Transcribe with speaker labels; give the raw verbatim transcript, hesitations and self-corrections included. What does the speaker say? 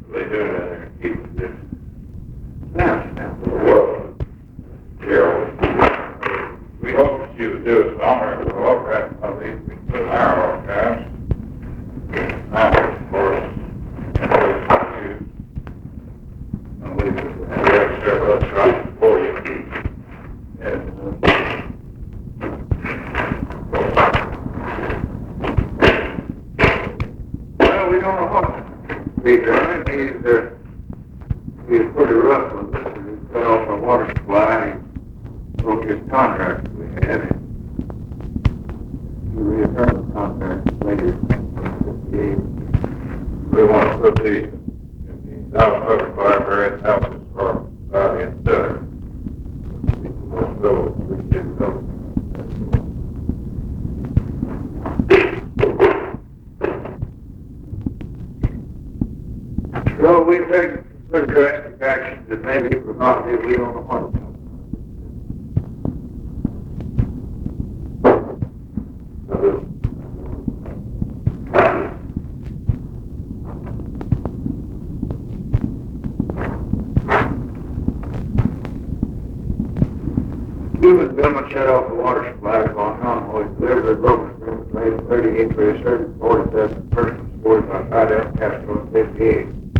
Speaker 1: They do it out there and keep it this.
Speaker 2: Now, now.
Speaker 1: Well, Carol, we hope that you would do it summer, we'll hope that at least we put our archives. Now, of course, you, and we have several shots for you. And, uh,
Speaker 2: Well, we don't know what we done. He's, uh, he's pretty rough with this. He cut off our water supply and broke his contract that we had. He reaffirmed the contract later.
Speaker 1: we want to put the, in the South Public Library houses for, uh, instead of, so we should go.
Speaker 2: So we take pretty drastic action that maybe it would not be, we don't know what. Human government shut off the water supply on Conway, delivered the broken agreement made thirty-eight for a certain forty-seven persons, forty-five, five out, Castro, fifty-eight.